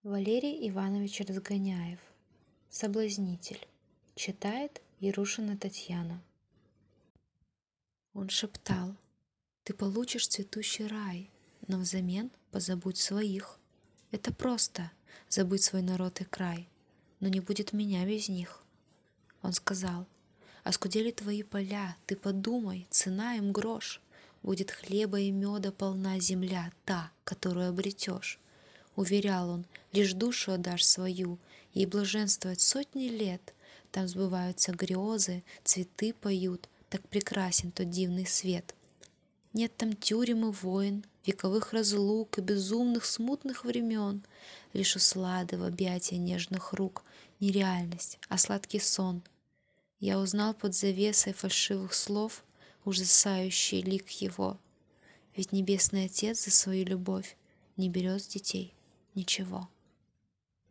Валерий Иванович Разгоняев. Соблазнитель. Читает Ярушина Татьяна. Он шептал: «Ты получишь цветущий рай, но взамен позабудь своих. Это просто — забыть свой народ и край, но не будет меня без них». Он сказал: «Оскудели твои поля, ты подумай, цена им грош. Будет хлеба и меда полна земля, та, которую обретешь». Уверял он, лишь душу отдашь свою, ей блаженствовать сотни лет. Там сбываются грезы, цветы поют, так прекрасен тот дивный свет. Нет там тюрем и войн, вековых разлук и безумных смутных времен. Лишь услада в объятия нежных рук, не реальность, а сладкий сон. Я узнал под завесой фальшивых слов ужасающий лик его. Ведь Небесный Отец за свою любовь не берет с детей ничего.